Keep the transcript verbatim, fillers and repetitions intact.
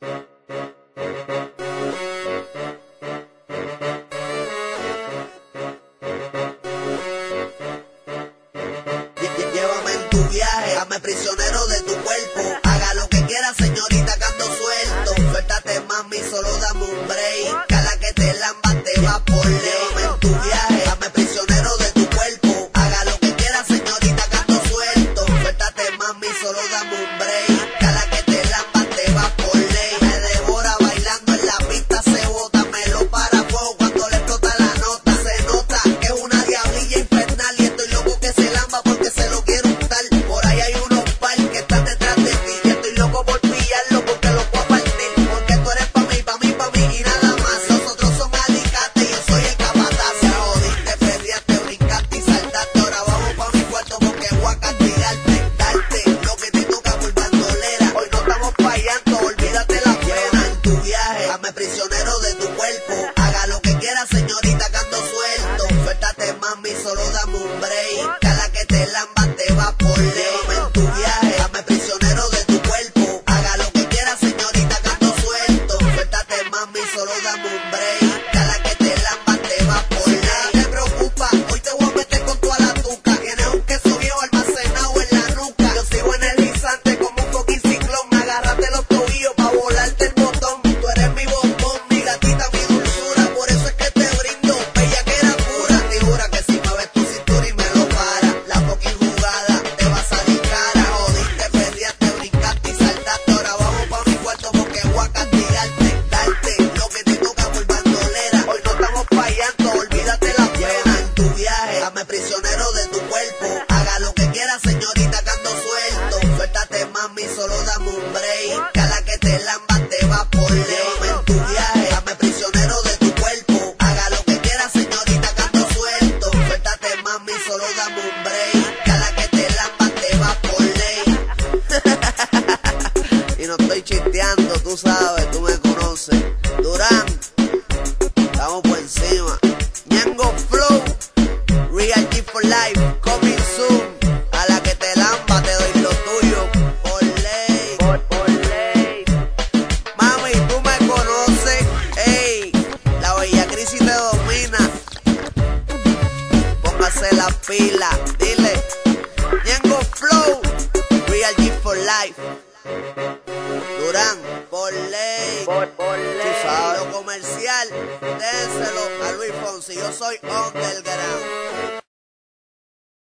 Llévame en tu viaje, hazme prisionero de tu cuerpo. Haga lo que quiera, señorita, que ando suelto. Suéltate, mami, solo dame un break. Cada que te lamba te va por ley. Llévame en tu viaje, hazme prisionero de tu cuerpo. Haga lo que quiera, señorita, que ando suelto. Suéltate, mami, solo dame un break. Cada que te lamba te va por ley. Me devora bailando en la pista, se bota, me lo para fuego cuando le explota la nota. Se nota que es una diablilla infernal y estoy loco que se lamba porque se lo quiero untar. Por ahí hay unos par que están detrás de ti y estoy loco por pillarlo porque lo puedo partir. Porque tú eres pa' mí, pa' mí, pa' mí y nada más. Los otros son alicates y yo soy el capataz. Ya jodiste, perreaste, brincaste y saltaste. Ahora vamos pa' mi cuarto porque voy a castigarte. Darte lo que te toca por bandolera. Hoy no estamos fallando, olvídate la pena. En tu viaje, hazme prisionero de tu cuerpo. Haga lo que quieras, señorita, que ando suelto. Suéltate, mami, solo dame un break. Cada que te lamba te va por ley. Llévame en tu viaje, hazme prisionero de tu cuerpo. Haga lo que quieras, señorita, que ando suelto. Suéltate, mami, solo dame un break. Cada que te lamba te va por ley. Nada te preocupa, hoy te voy a meter con toda la tuca. Tienes un queso viejo almacenado en la nuca. Yo sigo energizante como un fucking ciclón. Agárrate los tobillos pa' volarte el botón. Tú eres mi bombón, mi gatita, mi dulzura. Por eso es que te brindo, bella que era pura. Te jura que si mueves tu cintura y me lo para, la fucking jugada te va a salir cara. Jodiste, perreaste, brincaste y saltaste. Ahora vamos pa' mi cuarto porque voy a castigarte. Darte lo que te toca por bandolera. Hoy no estamos fallando, olvídate la pena. En tu viaje, hazme prisionero de tu cuerpo. Haga lo que quieras, señorita, que ando suelto. Suéltate, mami, solo dame un break. Cada que te lamba te va por ley. Llévame en tu viaje, hazme prisionero de tu cuerpo. Haga lo que quieras, señorita, que ando suelto. Suéltate, mami, solo dame un break. Cada que te lamba te va por ley. Y no estoy chisteando, tú sabes, tú me conoces. Durán, estamos por encima. Ñengo Flow, Real G for Life, coming soon. A la que te lamba te doy lo tuyo por ley. Por, por ley. Mami, tú me conoces. Ey, la bella crisis te domina. Póngase la pila, dile. Ñengo Flow, Real G for Life. Durán, por ley. Por, por ley. Tú sabes, lo comercial, dénselo a Luis Fonsi. Yo soy underground.